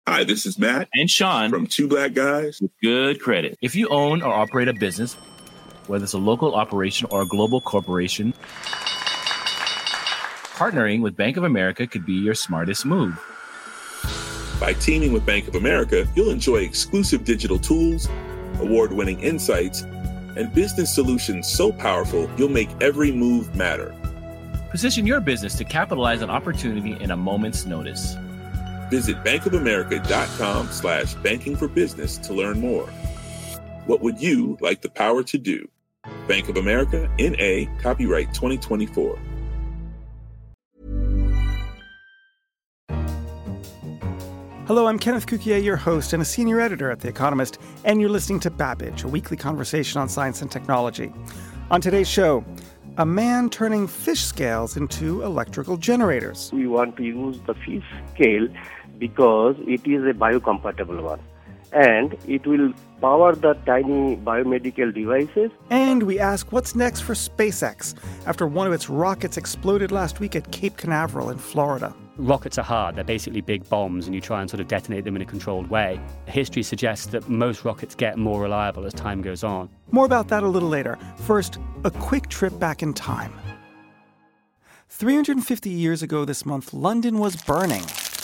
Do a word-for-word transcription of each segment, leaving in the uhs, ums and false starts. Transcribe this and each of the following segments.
Hi, this is Matt and Sean from Two Black Guys with Good Credit. If you own or operate a business, whether it's a local operation or a global corporation, partnering with Bank of America could be your smartest move. By teaming with Bank of America, you'll enjoy exclusive digital tools, award-winning insights, and business solutions so powerful you'll make every move matter. Position your business to capitalize on opportunity in a moment's notice. Visit bankofamerica.com slash banking for business to learn more. What would you like the power to do? Bank of America, N A, copyright twenty twenty-four. Hello, I'm Kenneth Cukier, your host and a senior editor at The Economist, and you're listening to Babbage, a weekly conversation on science and technology. On today's show, a man turning fish scales into electrical generators. We want to use the fish scale because it is a biocompatible one, and it will power the tiny biomedical devices. And we ask what's next for SpaceX after one of its rockets exploded last week at Cape Canaveral in Florida. Rockets are hard. They're basically big bombs, and you try and sort of detonate them in a controlled way. History suggests that most rockets get more reliable as time goes on. More about that a little later. First, a quick trip back in time. three hundred fifty years ago this month, London was burning.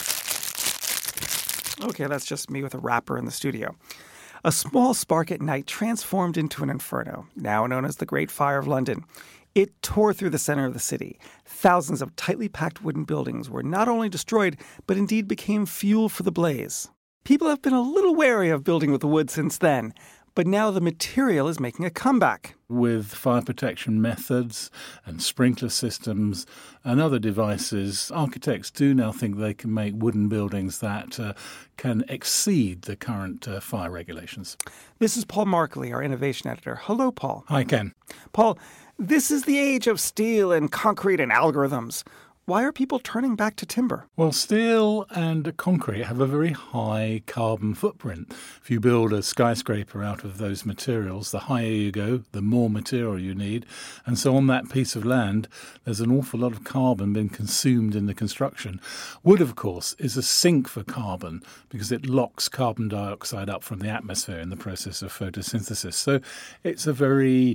Okay, that's just me with a rapper in the studio. A small spark at night transformed into an inferno, now known as the Great Fire of London. It tore through the center of the city. Thousands of tightly packed wooden buildings were not only destroyed, but indeed became fuel for the blaze. People have been a little wary of building with wood since then, but now the material is making a comeback. With fire protection methods and sprinkler systems and other devices, architects do now think they can make wooden buildings that uh, can exceed the current uh, fire regulations. This is Paul Markley, our innovation editor. Hello, Paul. Hi, Ken. Paul, this is the age of steel and concrete and algorithms. Why are people turning back to timber? Well, steel and concrete have a very high carbon footprint. If you build a skyscraper out of those materials, the higher you go, the more material you need. And so on that piece of land, there's an awful lot of carbon being consumed in the construction. Wood, of course, is a sink for carbon because it locks carbon dioxide up from the atmosphere in the process of photosynthesis. So it's a very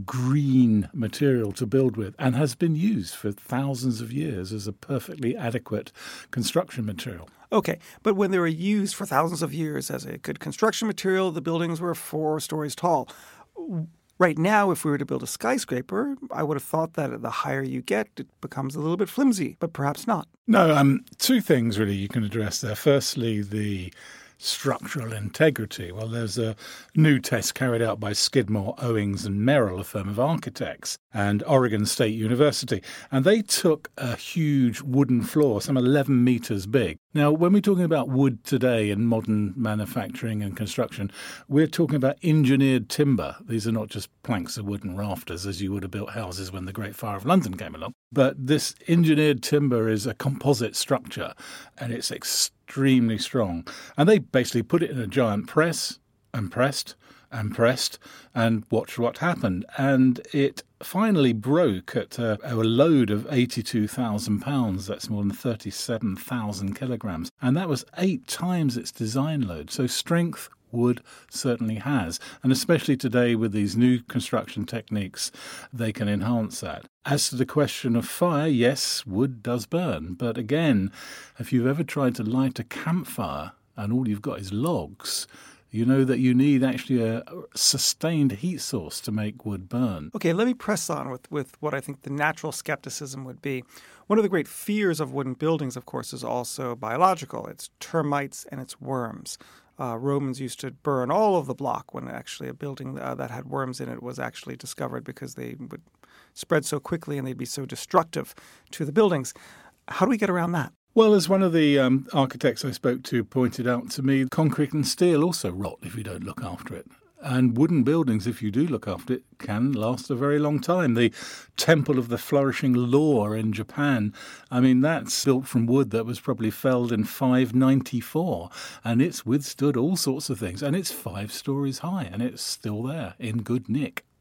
green material to build with and has been used for thousands of years as a perfectly adequate construction material. Okay, but when they were used for thousands of years as a good construction material, the buildings were four stories tall. Right now, if we were to build a skyscraper, I would have thought that the higher you get, it becomes a little bit flimsy, but perhaps not. No, um, two things really you can address there. Firstly, the structural integrity. Well, there's a new test carried out by Skidmore, Owings and Merrill, a firm of architects, and Oregon State University. And they took a huge wooden floor, some eleven metres big. Now, when we're talking about wood today in modern manufacturing and construction, we're talking about engineered timber. These are not just planks of wood and rafters as you would have built houses when the Great Fire of London came along. But this engineered timber is a composite structure, and it's extremely extremely strong. And they basically put it in a giant press and pressed and pressed and watched what happened. And it finally broke at a, a load of eighty-two thousand pounds. That's more than thirty-seven thousand kilograms. And that was eight times its design load. So strength wood certainly has. And especially today with these new construction techniques, they can enhance that. As to the question of fire, yes, wood does burn. But again, if you've ever tried to light a campfire and all you've got is logs, you know that you need actually a sustained heat source to make wood burn. Okay, let me press on with, with what I think the natural skepticism would be. One of the great fears of wooden buildings, of course, is also biological. It's termites and it's worms. Uh, Romans used to burn all of the block when actually a building uh, that had worms in it was actually discovered because they would spread so quickly and they'd be so destructive to the buildings. How do we get around that? Well, as one of the um, architects I spoke to pointed out to me, concrete and steel also rot if you don't look after it. And wooden buildings, if you do look after it, can last a very long time. The Temple of the Flourishing Law in Japan, I mean, that's built from wood that was probably felled in five ninety-four. And it's withstood all sorts of things. And it's five stories high, and it's still there in good nick.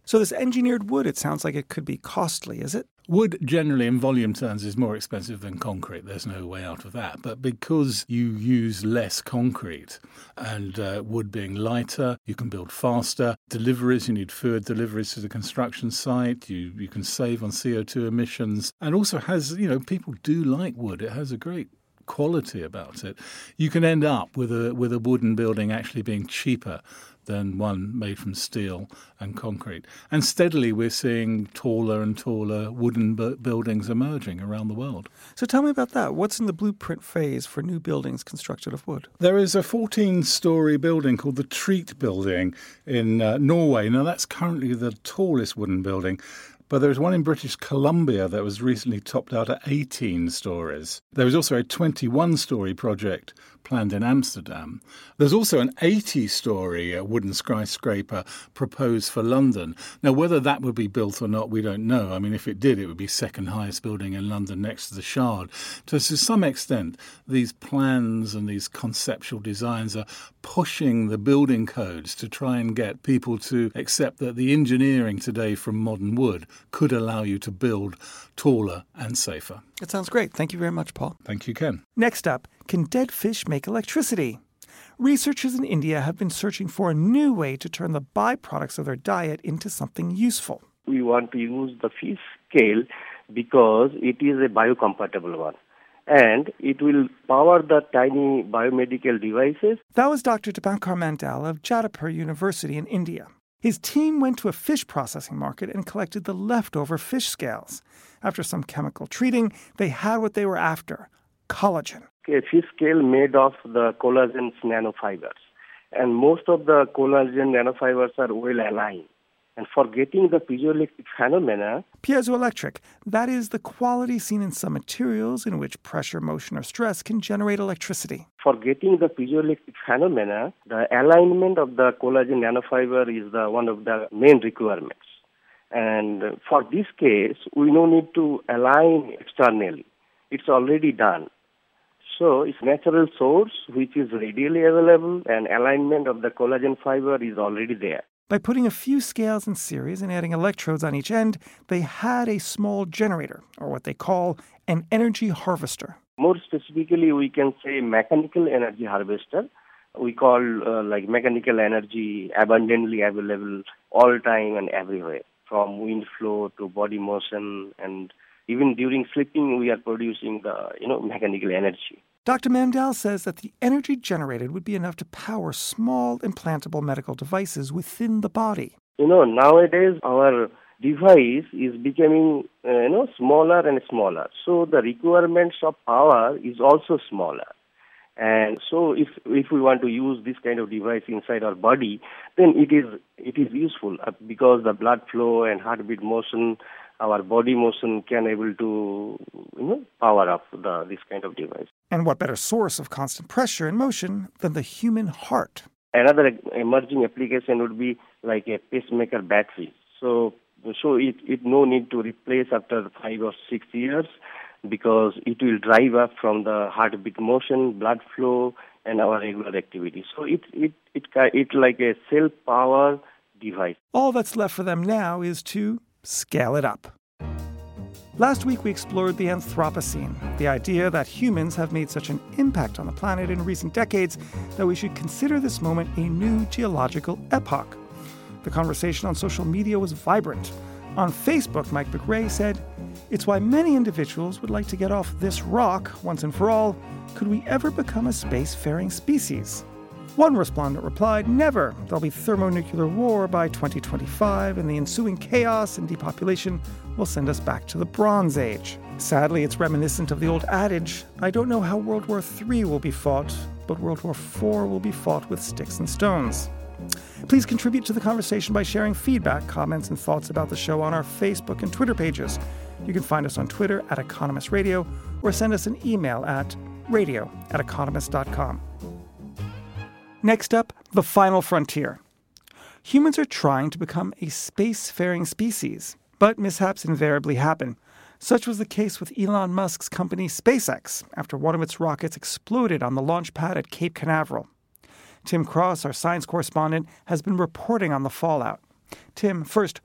So this engineered wood, it sounds like it could be costly, is it? Wood generally in volume terms is more expensive than concrete. There's no way out of that. But because you use less concrete and uh, wood being lighter, you can build faster. Deliveries, you need fewer deliveries to the construction site. You you can save on C O two emissions. And also has, you know, people do like wood. It has a great quality about it. You can end up with a with a wooden building actually being cheaper than one made from steel and concrete. And steadily we're seeing taller and taller wooden bu- buildings emerging around the world. So tell me about that. What's in the blueprint phase for new buildings constructed of wood? There is a fourteen-storey building called the Treat Building in uh, Norway. Now, that's currently the tallest wooden building. But there was one in British Columbia that was recently topped out at eighteen stories. There was also a twenty-one-storey project planned in Amsterdam. There's also an eighty-storey wooden skyscraper proposed for London. Now, whether that would be built or not, we don't know. I mean, if it did, it would be second highest building in London next to the Shard. So to some extent, these plans and these conceptual designs are pushing the building codes to try and get people to accept that the engineering today from modern wood could allow you to build taller and safer. It sounds great. Thank you very much, Paul. Thank you, Ken. Next up, can dead fish make electricity? Researchers in India have been searching for a new way to turn the byproducts of their diet into something useful. We want to use the fish scale because it is a biocompatible one. And it will power the tiny biomedical devices. That was Doctor Dipankar Mandal of Jadavpur University in India. His team went to a fish processing market and collected the leftover fish scales. After some chemical treating, they had what they were after, collagen. A fish scale made of the collagen nanofibers. And most of the collagen nanofibers are well aligned. And for getting the piezoelectric phenomena... Piezoelectric, that is the quality seen in some materials in which pressure, motion, or stress can generate electricity. For getting the piezoelectric phenomena, the alignment of the collagen nanofiber is the one of the main requirements. And for this case, we no need to align externally. It's already done. So it's natural source which is readily available, and alignment of the collagen fiber is already there. By putting a few scales in series and adding electrodes on each end, they had a small generator, or what they call an energy harvester. More specifically, we can say mechanical energy harvester. We call uh, like mechanical energy abundantly available all time and everywhere, from wind flow to body motion, and even during sleeping, we are producing the you know mechanical energy. Doctor Mandal says that the energy generated would be enough to power small implantable medical devices within the body. You know, nowadays our device is becoming, uh, you know, smaller and smaller. So the requirements of power is also smaller. And so if if we want to use this kind of device inside our body, then it is it is useful uh, because the blood flow and heartbeat motion, our body motion can able to, you know, power up the this kind of device. And what better source of constant pressure and motion than the human heart? Another emerging application would be like a pacemaker battery. So, so it, it no need to replace after five or six years because it will drive up from the heartbeat motion, blood flow, and our regular activity. So it it it it like a self-power device. All that's left for them now is to scale it up. Last week we explored the Anthropocene, the idea that humans have made such an impact on the planet in recent decades that we should consider this moment a new geological epoch. The conversation on social media was vibrant. On Facebook, Mike McRae said, "It's why many individuals would like to get off this rock once and for all. Could we ever become a spacefaring species?" One respondent replied, "Never. There'll be thermonuclear war by twenty twenty-five, and the ensuing chaos and depopulation will send us back to the Bronze Age." Sadly, it's reminiscent of the old adage, "I don't know how World War Three will be fought, but World War Four will be fought with sticks and stones." Please contribute to the conversation by sharing feedback, comments, and thoughts about the show on our Facebook and Twitter pages. You can find us on Twitter at Economist Radio, or send us an email at radio at economist dot com. Next up, the final frontier. Humans are trying to become a spacefaring species, but mishaps invariably happen. Such was the case with Elon Musk's company SpaceX after one of its rockets exploded on the launch pad at Cape Canaveral. Tim Cross, our science correspondent, has been reporting on the fallout. Tim, first,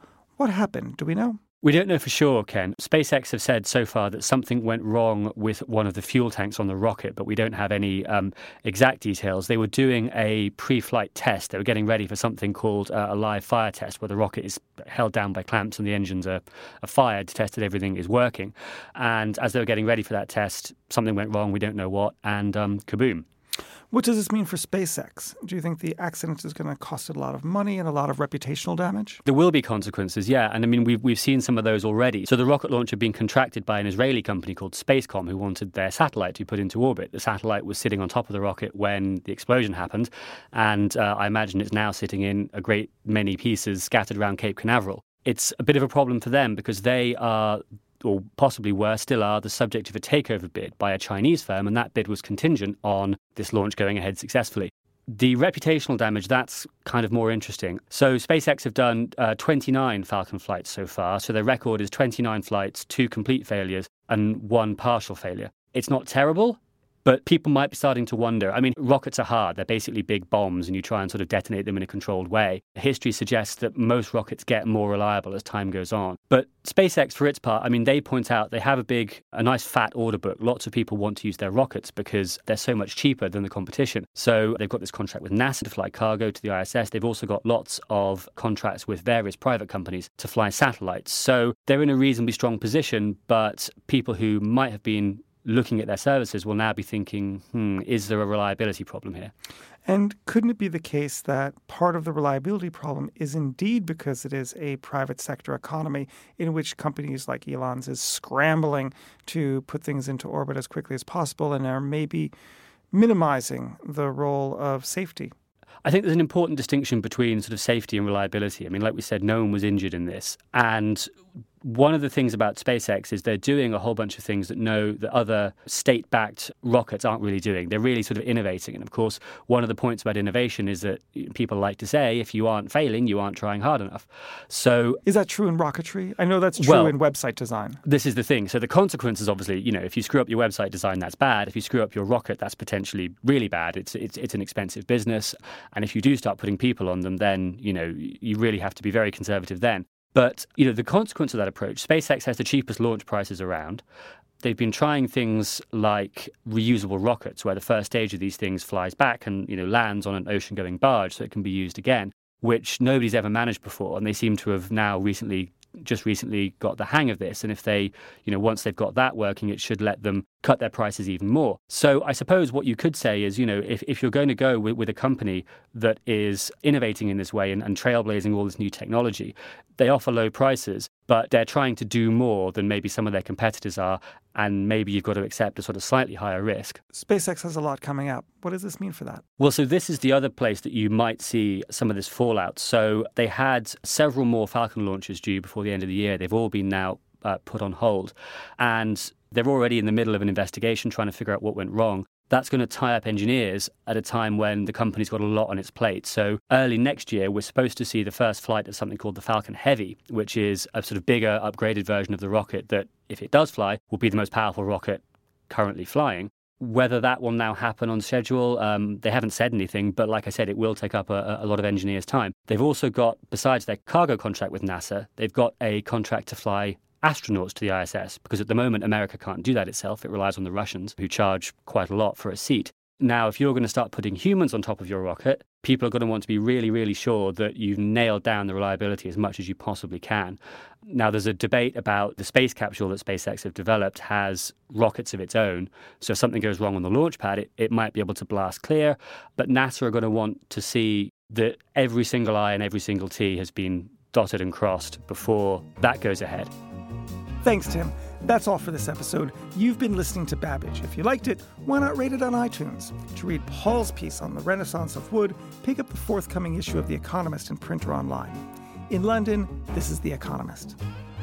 What happened? Do we know? We don't know for sure, Ken. SpaceX have said so far that something went wrong with one of the fuel tanks on the rocket, but we don't have any um, exact details. They were doing a pre-flight test. They were getting ready for something called uh, a live fire test, where the rocket is held down by clamps and the engines are, are fired to test that everything is working. And as they were getting ready for that test, something went wrong. We don't know what, and um, kaboom. What does this mean for SpaceX? Do you think the accident is going to cost it a lot of money and a lot of reputational damage? There will be consequences, yeah. And I mean, we've, we've seen some of those already. So the rocket launch had been contracted by an Israeli company called Spacecom, who wanted their satellite to be put into orbit. The satellite was sitting on top of the rocket when the explosion happened. And uh, I imagine it's now sitting in a great many pieces scattered around Cape Canaveral. It's a bit of a problem for them because they are, or possibly were, still are, the subject of a takeover bid by a Chinese firm, and that bid was contingent on this launch going ahead successfully. The reputational damage, that's kind of more interesting. So SpaceX have done uh, twenty-nine Falcon flights so far, so their record is twenty-nine flights, two complete failures, and one partial failure. It's not terrible, but people might be starting to wonder. I mean, rockets are hard. They're basically big bombs, and you try and sort of detonate them in a controlled way. History suggests that most rockets get more reliable as time goes on. But SpaceX, for its part, I mean, they point out they have a big, a nice fat order book. Lots of people want to use their rockets because they're so much cheaper than the competition. So they've got this contract with NASA to fly cargo to the I S S. They've also got lots of contracts with various private companies to fly satellites. So they're in a reasonably strong position, but people who might have been looking at their services will now be thinking, hmm, is there a reliability problem here? And couldn't it be the case that part of the reliability problem is indeed because it is a private sector economy in which companies like Elon's is scrambling to put things into orbit as quickly as possible and are maybe minimizing the role of safety? I think there's an important distinction between sort of safety and reliability. I mean, like we said, no one was injured in this. And one of the things about SpaceX is they're doing a whole bunch of things that no, that other state-backed rockets aren't really doing. They're really sort of innovating. And of course, one of the points about innovation is that people like to say, if you aren't failing, you aren't trying hard enough. So is that true in rocketry? I know that's true well, in website design. This is the thing. So the consequences, obviously, you know, if you screw up your website design, that's bad. If you screw up your rocket, that's potentially really bad. It's it's it's an expensive business. And if you do start putting people on them, then, you know, you really have to be very conservative then. But, you know, the consequence of that approach, SpaceX has the cheapest launch prices around. They've been trying things like reusable rockets, where the first stage of these things flies back and, you know, lands on an ocean-going barge so it can be used again, which nobody's ever managed before. And they seem to have now recently, just recently got the hang of this. And if they, you know, once they've got that working, it should let them cut their prices even more. So I suppose what you could say is, you know, if, if you're going to go with, with a company that is innovating in this way and, and trailblazing all this new technology, they offer low prices, but they're trying to do more than maybe some of their competitors are, and maybe you've got to accept a sort of slightly higher risk. SpaceX has a lot coming up. What does this mean for that? Well, so this is the other place that you might see some of this fallout. So they had several more Falcon launches due before the end of the year. They've all been now uh, put on hold, and they're already in the middle of an investigation trying to figure out what went wrong. That's going to tie up engineers at a time when the company's got a lot on its plate. So early next year, we're supposed to see the first flight of something called the Falcon Heavy, which is a sort of bigger, upgraded version of the rocket that, if it does fly, will be the most powerful rocket currently flying. Whether that will now happen on schedule, um, they haven't said anything, but like I said, it will take up a, a lot of engineers' time. They've also got, besides their cargo contract with NASA, they've got a contract to fly astronauts to the I S S, because at the moment America can't do that itself. It relies on the Russians, who charge quite a lot for a seat. Now, if you're going to start putting humans on top of your rocket, people are going to want to be really, really sure that you've nailed down the reliability as much as you possibly can. Now, there's a debate about the space capsule that SpaceX have developed has rockets of its own. So if something goes wrong on the launch pad, it, it might be able to blast clear. But NASA are going to want to see that every single I and every single T has been dotted and crossed before that goes ahead. Thanks, Tim. That's all for this episode. You've been listening to Babbage. If you liked it, why not rate it on iTunes? To read Paul's piece on the Renaissance of Wood, pick up the forthcoming issue of The Economist in print or online. In London, this is The Economist.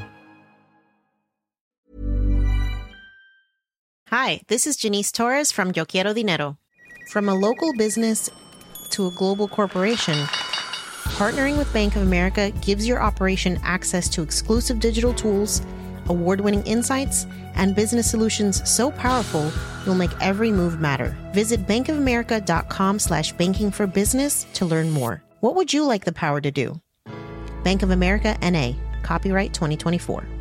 Hi, this is Janice Torres from Yo Quiero Dinero. From a local business to a global corporation, partnering with Bank of America gives your operation access to exclusive digital tools, award-winning insights, and business solutions so powerful, you'll make every move matter. Visit bankofamerica.com slash banking for business to learn more. What would you like the power to do? Bank of America, N A, Copyright twenty twenty-four.